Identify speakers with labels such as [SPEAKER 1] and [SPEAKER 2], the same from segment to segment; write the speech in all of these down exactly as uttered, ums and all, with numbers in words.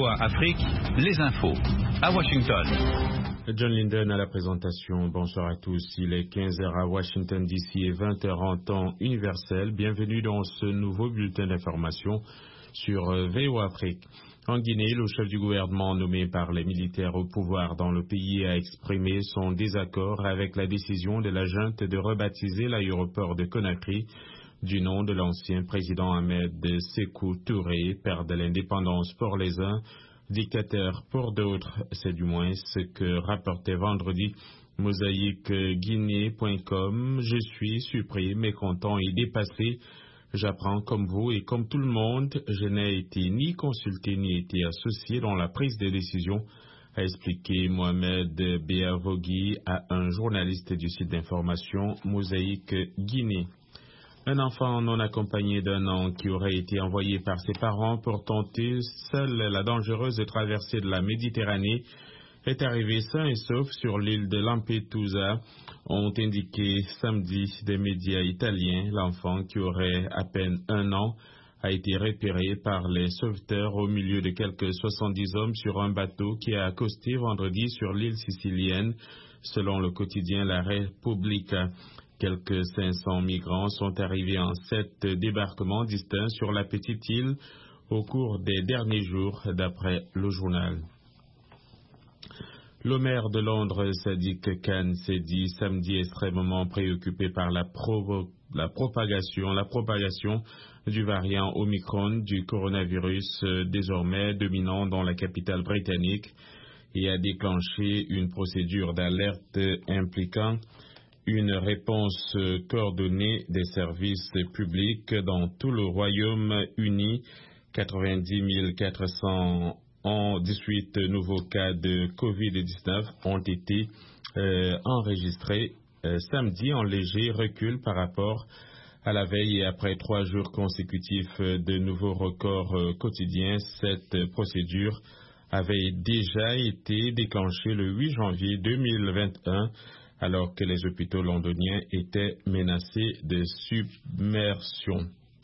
[SPEAKER 1] A Afrique, les infos. À Washington.
[SPEAKER 2] John Linden à la présentation. Bonsoir à tous. Il est quinze heures à Washington D C et vingt heures en temps universel. Bienvenue dans ce nouveau bulletin d'information sur V O A Afrique. En Guinée, le chef du gouvernement nommé par les militaires au pouvoir dans le pays a exprimé son désaccord avec la décision de la junte de rebaptiser l'aéroport de Conakry du nom de l'ancien président Ahmed Sékou Touré, père de l'indépendance pour les uns, dictateur pour d'autres. C'est du moins ce que rapportait vendredi mosaïque guinée point com. Je suis surpris, mécontent et dépassé. J'apprends comme vous et comme tout le monde, je n'ai été ni consulté ni été associé dans la prise de décision, a expliqué Mohamed Beavogui à un journaliste du site d'information Mosaïque Guinée. Un enfant non accompagné d'un an qui aurait été envoyé par ses parents pour tenter seule la dangereuse traversée de la Méditerranée est arrivé sain et sauf sur l'île de Lampedusa, ont indiqué samedi des médias italiens. L'enfant, qui aurait à peine un an, a été repéré par les sauveteurs au milieu de quelques soixante-dix hommes sur un bateau qui a accosté vendredi sur l'île sicilienne, selon le quotidien La Repubblica. Quelques cinq cents migrants sont arrivés en sept débarquements distincts sur la petite île au cours des derniers jours, d'après le journal. Le maire de Londres, Sadiq Khan, s'est dit samedi extrêmement préoccupé par la, provo- la, propagation, la propagation du variant Omicron du coronavirus euh, désormais dominant dans la capitale britannique et a déclenché une procédure d'alerte impliquant une réponse coordonnée des services publics dans tout le Royaume-Uni. quatre-vingt-dix mille quatre cent dix-huit nouveaux cas de covid dix-neuf ont été euh, enregistrés euh, samedi, en léger recul par rapport à la veille et après trois jours consécutifs de nouveaux records euh, quotidiens. Cette procédure avait déjà été déclenchée le huit janvier deux mille vingt et un alors que les hôpitaux londoniens étaient menacés de submersion.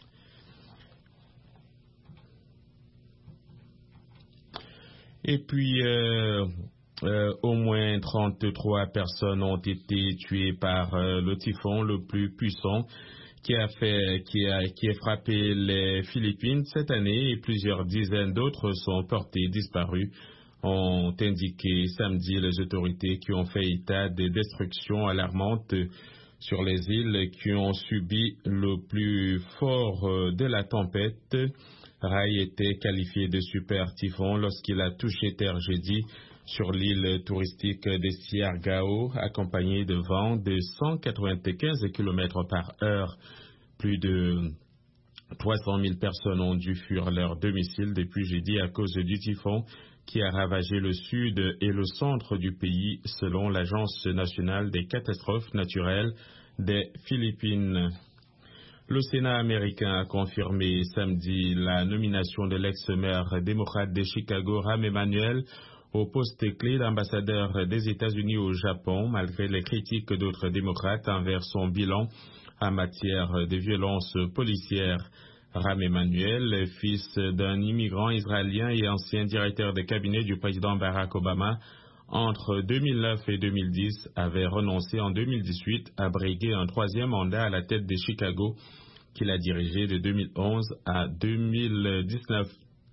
[SPEAKER 2] Et puis, euh, euh, au moins trente-trois personnes ont été tuées par euh, le typhon le plus puissant qui a fait, qui a, qui a frappé les Philippines cette année, et plusieurs dizaines d'autres sont portés disparus, ont indiqué samedi les autorités, qui ont fait état de destructions alarmantes sur les îles qui ont subi le plus fort de la tempête. Rai était qualifié de super typhon lorsqu'il a touché terre jeudi sur l'île touristique de Siargao, accompagné de vents de cent quatre-vingt-quinze kilomètres par heure. Plus de trois cent mille personnes ont dû fuir leur domicile depuis jeudi à cause du typhon qui a ravagé le sud et le centre du pays, selon l'Agence nationale des catastrophes naturelles des Philippines. Le Sénat américain a confirmé samedi la nomination de l'ex-maire démocrate de Chicago, Rahm Emanuel, au poste clé d'ambassadeur des États-Unis au Japon, malgré les critiques d'autres démocrates envers son bilan en matière de violence policière. Rahm Emanuel, fils d'un immigrant israélien et ancien directeur de cabinet du président Barack Obama, entre deux mille neuf et deux mille dix, avait renoncé en deux mille dix-huit à briguer un troisième mandat à la tête de Chicago, qu'il a dirigé de deux mille onze à deux mille dix-neuf.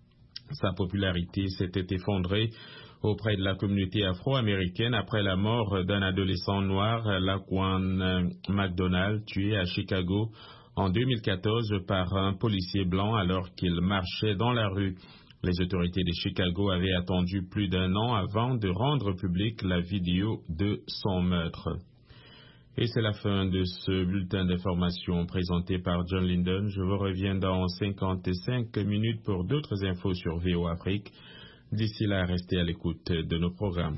[SPEAKER 2] Sa popularité s'était effondrée auprès de la communauté afro-américaine après la mort d'un adolescent noir, Laquan McDonald, tué à Chicago en deux mille quatorze par un policier blanc alors qu'il marchait dans la rue. Les autorités de Chicago avaient attendu plus d'un an avant de rendre publique la vidéo de son meurtre. Et c'est la fin de ce bulletin d'information présenté par John Linden. Je vous reviens dans cinquante-cinq minutes pour d'autres infos sur V O A Afrique. D'ici là, restez à l'écoute de nos programmes.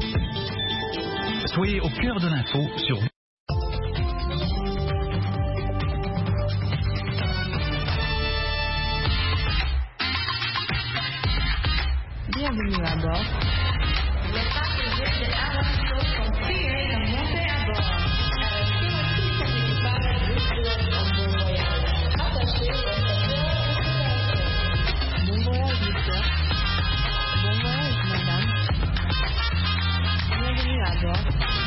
[SPEAKER 1] Soyez au cœur de l'info sur
[SPEAKER 3] Bienvenue à bord. Les passagers de Alan Show sont priés de monter à bord. Avec tout l'équipage de Stewart en bon voyage. Attachez votre sécurité. Bon voyage, monsieur. Bon voyage, madame. Bienvenue à bord.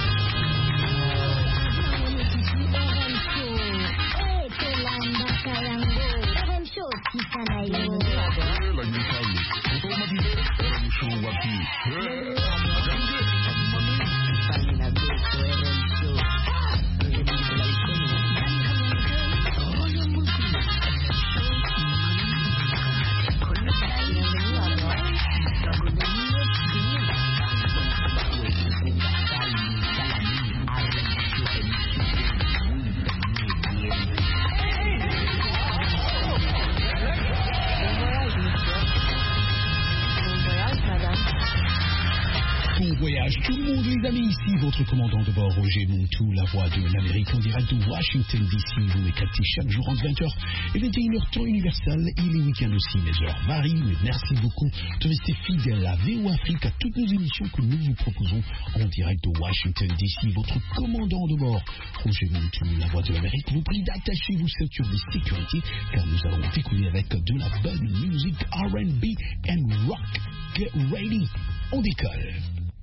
[SPEAKER 4] Tout le monde, les amis, ici votre commandant de bord, Roger Montou, la voix de l'Amérique en direct de Washington D C. Vous m'éclatez chaque jour entre vingt heures et vingt et une heures temps universel et les week-ends aussi. Les heures varient, mais merci beaucoup de rester fidèle à V O Afrique, à toutes nos émissions que nous vous proposons en direct de Washington D C. Votre commandant de bord, Roger Montou, la voix de l'Amérique, vous prie d'attacher vos ceintures de sécurité car nous allons découvrir avec de la bonne musique R and B and rock. Get ready, on décolle.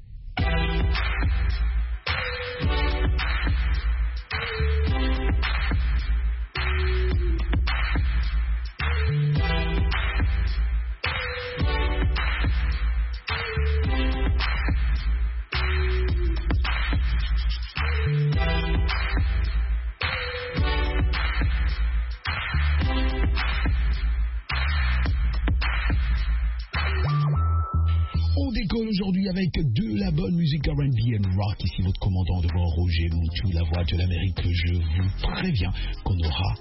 [SPEAKER 4] Aujourd'hui avec de la bonne musique R and B and rock. Ici votre commandant de bord, Roger Montou, la voix de l'Amérique. Je vous préviens qu'on aura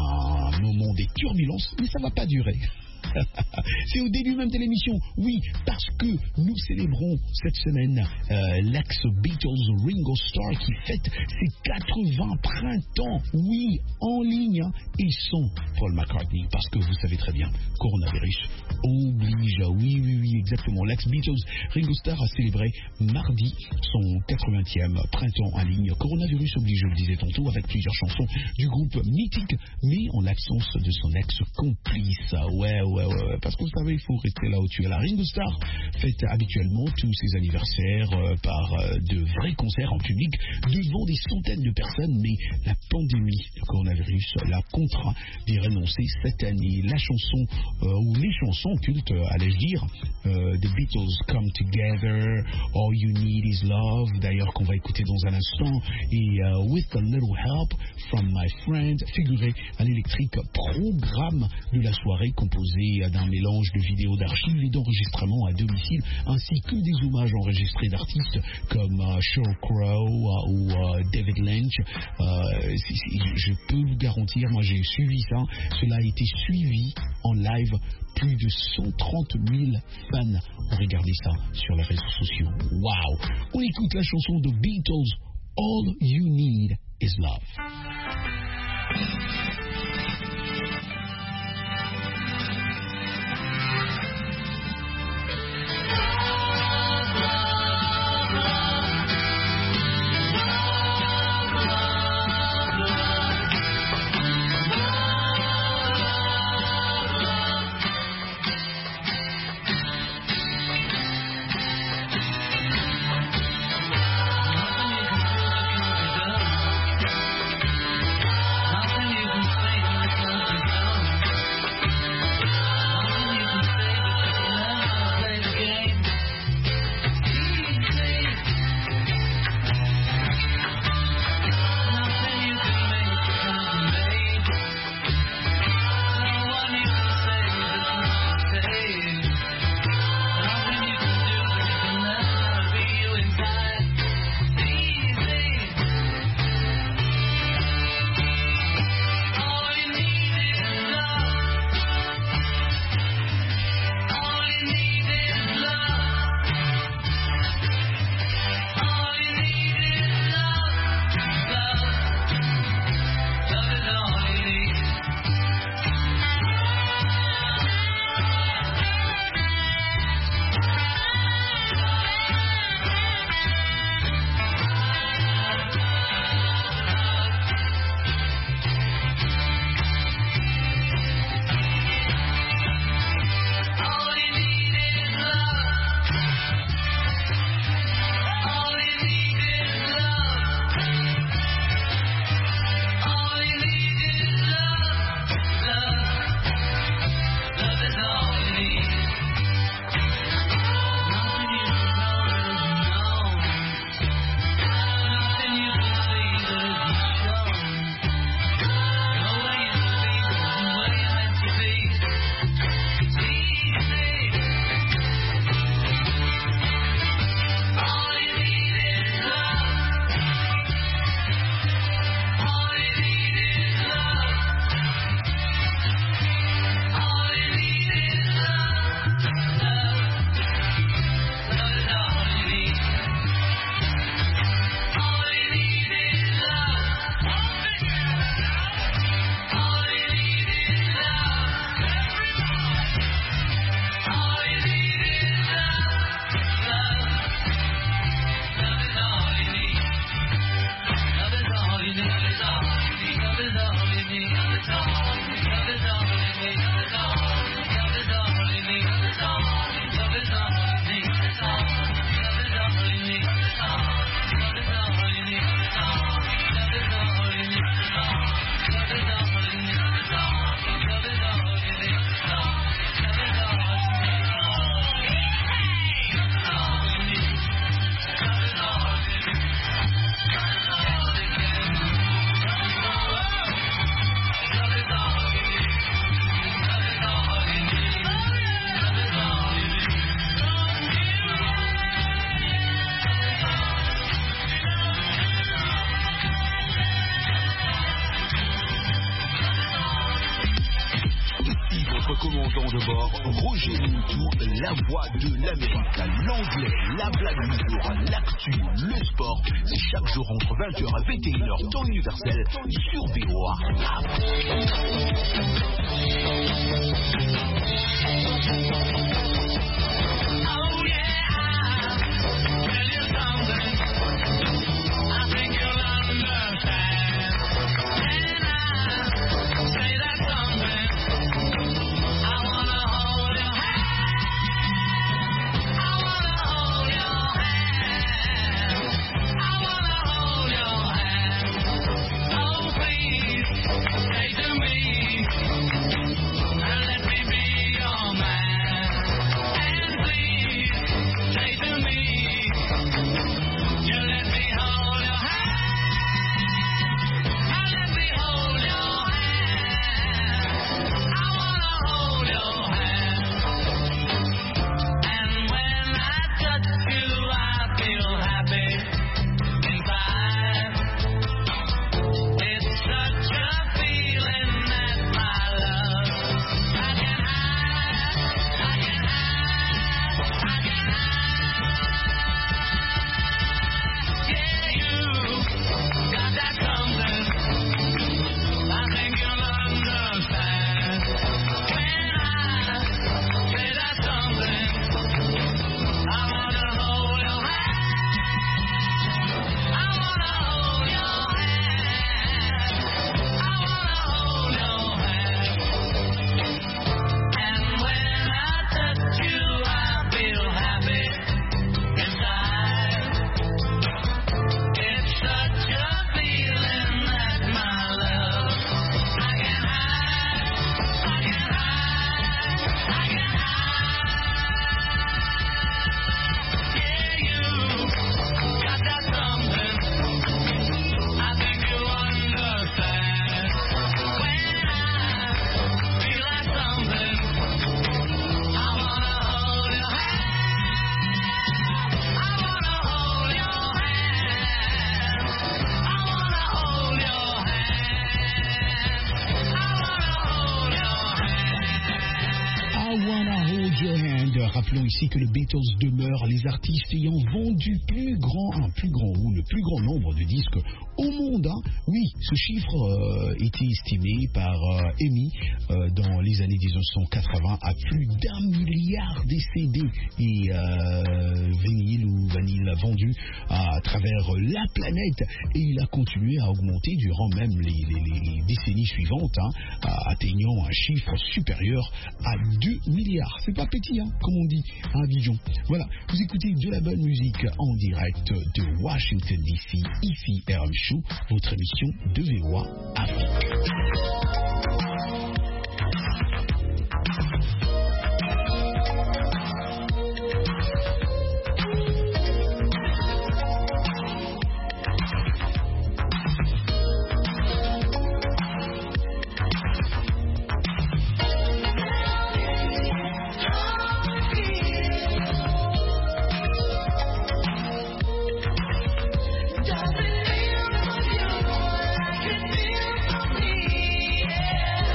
[SPEAKER 4] un moment des turbulences, mais ça va pas durer. C'est au début même de l'émission, oui, parce que nous célébrons cette semaine euh, l'ex-Beatles Ringo Starr qui fête ses quatre-vingts printemps, oui, en ligne, hein, et sans Paul McCartney, parce que vous savez très bien, coronavirus oblige, oui, oui, oui, exactement, l'ex-Beatles Ringo Starr a célébré mardi son quatre-vingtième printemps en ligne, coronavirus oblige, je le disais tantôt, avec plusieurs chansons du groupe mythique, mais en l'absence de son ex-complice, ouais, ouais, Ouais, ouais, parce que vous savez, il faut rester là où tu es. La Ringo Starr fête habituellement tous ses anniversaires euh, par euh, de vrais concerts en public devant des centaines de personnes, mais la pandémie de coronavirus l'a contraint d'y renoncer cette année. La chanson, euh, ou les chansons cultes, allais-je dire, euh, The Beatles Come Together, All You Need Is Love, d'ailleurs qu'on va écouter dans un instant, et uh, With a Little Help from My Friend, figuré à l'électrique programme de la soirée composé d'un mélange de vidéos d'archives et d'enregistrements à domicile, ainsi que des hommages enregistrés d'artistes comme uh, Sheryl Crow uh, ou uh, David Lynch. Uh, si, si, je peux vous garantir, moi j'ai suivi ça, cela a été suivi en live. Plus de cent trente mille fans ont regardé ça sur les réseaux sociaux. Waouh! On écoute la chanson de Beatles, All You Need Is Love. commandant de bord, Roger Moutou, la voix de l'Amérique, l'anglais, la blague du jour, l'actu, le sport. C'est chaque jour entre vingt heures et vingt et une heures, temps universel, sur V O A.
[SPEAKER 5] Rappelons ici que les Beatles demeurent les artistes ayant vendu plus grand, un plus grand ou le plus grand nombre de disques au monde. Hein. Oui, ce chiffre euh, était estimé par euh, EMI euh, dans les années mille neuf cent quatre-vingts à plus d'un milliard de C D et euh, vinyle ou vanille vendus à travers la planète. Et il a continué à augmenter durant même les, les, les décennies suivantes, hein, atteignant un chiffre supérieur à deux milliards. C'est pas petit, hein, comme on dit à Abidjan. Voilà, vous écoutez de la bonne musique en direct de Washington D C, ici R M Show, votre émission de V O A Afrique.
[SPEAKER 3] Doesn't feel like you, like it feels for me, yeah.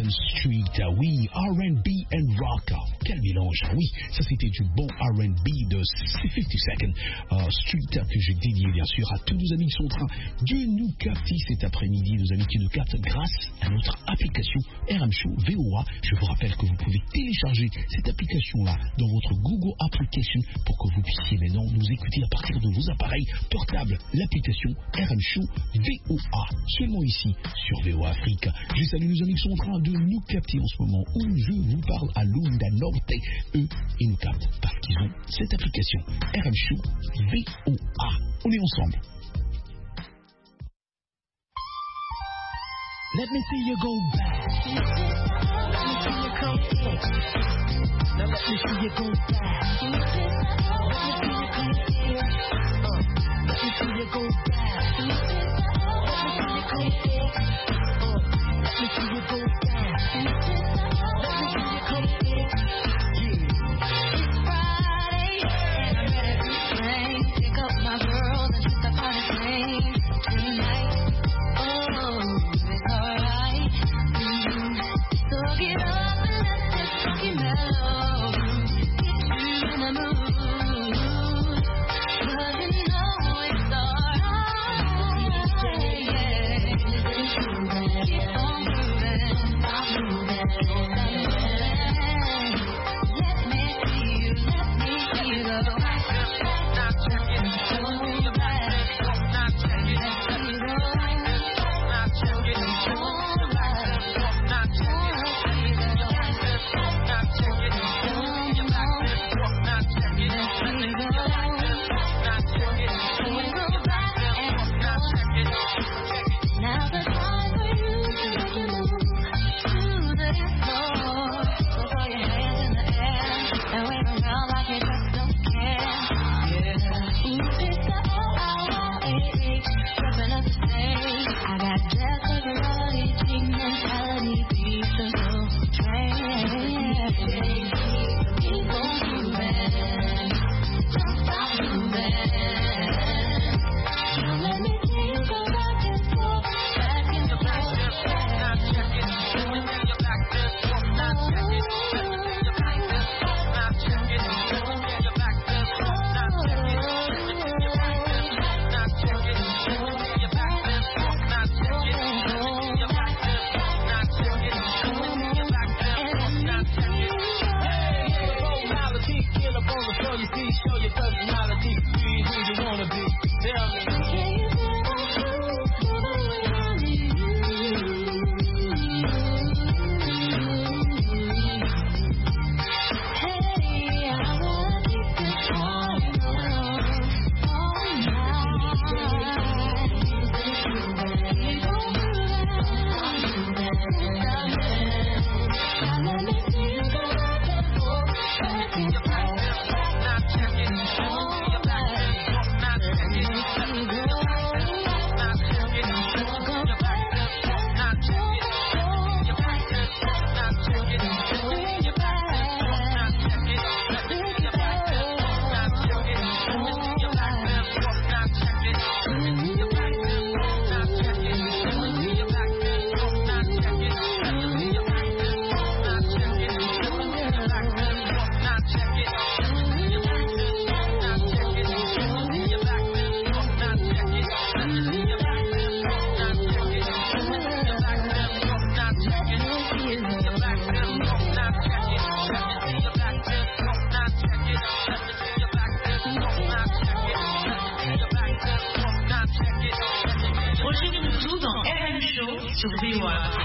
[SPEAKER 5] Bourbon Street. Ah oui, R and B and rock. Ah, quel mélange. Ah oui, ça c'était du bon R and B de cinquante Second uh, Street que j'ai dédié bien sûr à tous nos amis qui sont en train de nous capter cet après-midi, nos amis qui nous captent grâce à notre application R M Show V O A. Je vous rappelle que vous pouvez télécharger cette application-là dans votre Google Application pour que vous puissiez maintenant nous écouter à partir de vos appareils portables. L'application R M Show V O A, seulement ici sur V O A Afrique. Je salue nos amis qui sont en train de nous capter en ce moment où je vous parle à Lunda Norte. Eux, ils nous captent parce qu'ils ont cette application R M Show V O A. On est ensemble. Let me see you go back. Let me see you come in. Now let me see you go back. Let me see you come in. Uh, let me see you go back. Let me see you come in. Uh, let me see you go back. Let me see you come in. Yeah.
[SPEAKER 3] It's Friday and I'm ready to play. Pick up my girls and hit the party train tonight. Oh, it's alright. Mm-hmm. So get up and let this funky mellow get you in the mood. 'Cause you know it's alright. Yeah. Keep on moving, stop moving, stop moving. Let me see you, let me see you go. Now the time for you to make a move to the floor. So throw your hands in the air and wave around like you just don't care. Yeah. Ooh, it's the O L A H, stepping up the stage. I got jet liberality, G mentality, beats and soul train. Keep on moving, don't stop moving. Now let me see you go back and forth, back and forth, back
[SPEAKER 6] Show your personality, be who you wanna be. Tell me.
[SPEAKER 3] Can you feel that groove, baby, around you? Hey, I wanna take this all night, all night. Keep on moving, now let me see you go back and forth, back and forth.
[SPEAKER 7] Retrouvez-nous tout dans R M Show sur V O A.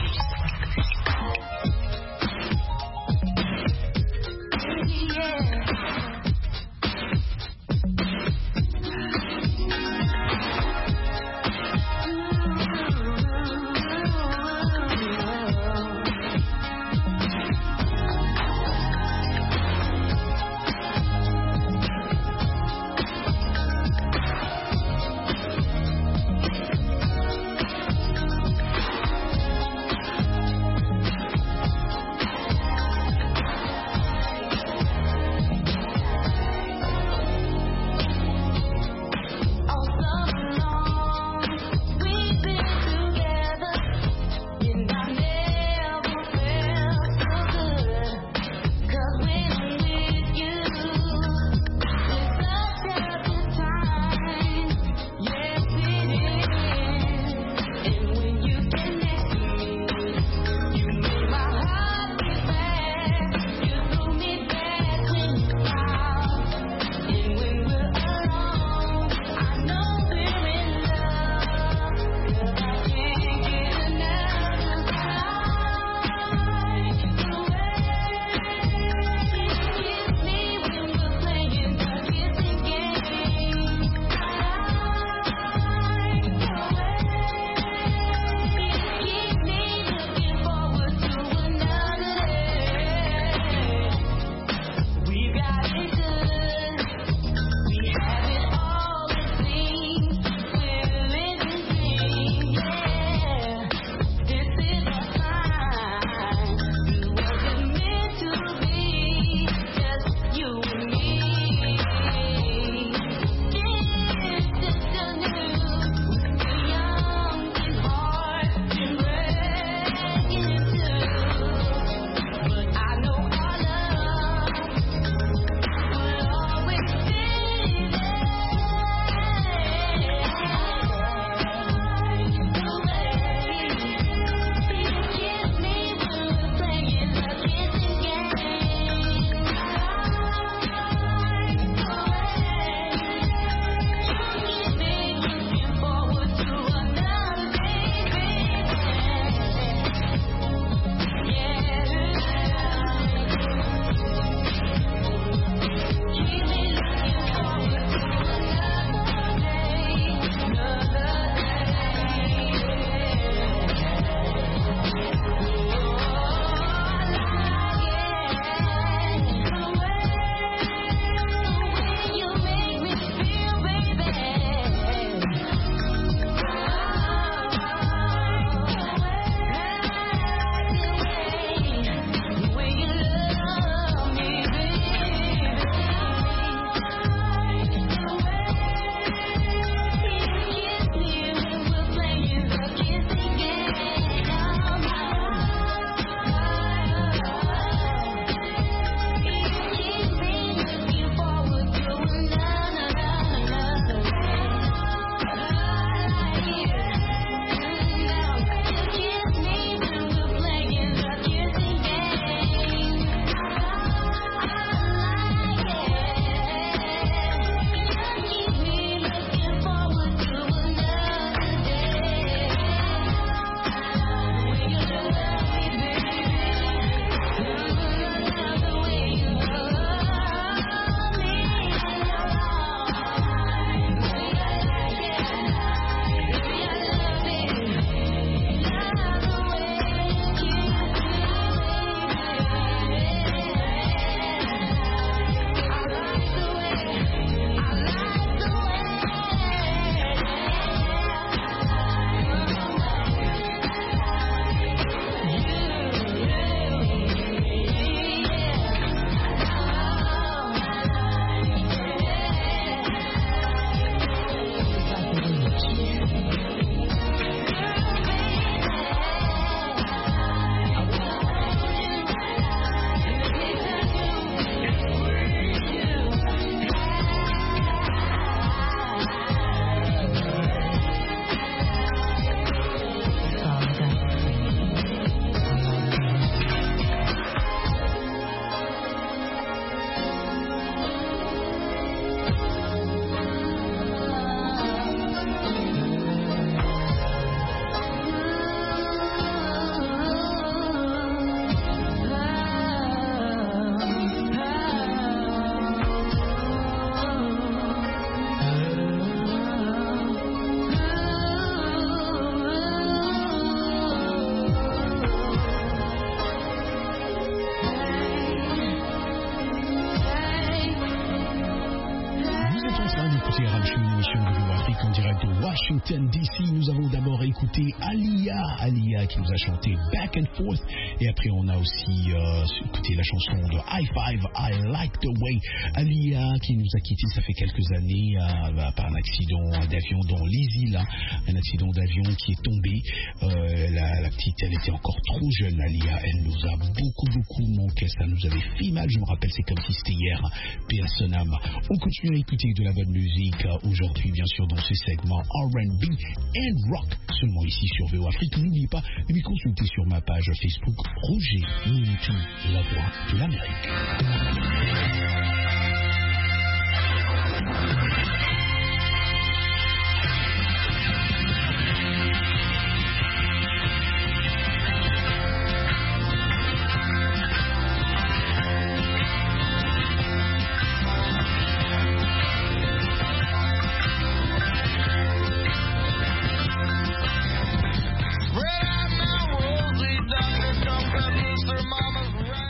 [SPEAKER 4] écoutez Ramchou, une émission de Voix Afrique en direct de Washington D C. Nous avons d'abord écouté Alia, Alia qui nous a chanté Back and Forth. Et après, on a aussi euh, écouté la chanson de High Five, I Like the Way. Alia qui nous a quittés, ça fait quelques années, euh, par un accident d'avion dans les îles. Hein. Un accident d'avion qui est tombé. Euh, la, la petite, elle était encore trop jeune, Alia. Elle nous a beaucoup, beaucoup manqué. Ça nous avait fait mal. Je me rappelle, c'est comme si c'était hier. Paix à son âme. On continue à écouter de la bonne musique. Aujourd'hui, bien sûr, dans ce segment R and B and Rock. Seulement ici sur V O Afrique. N'oubliez pas de me consulter sur ma page Facebook Roger Munitu, la voix de l'Amérique.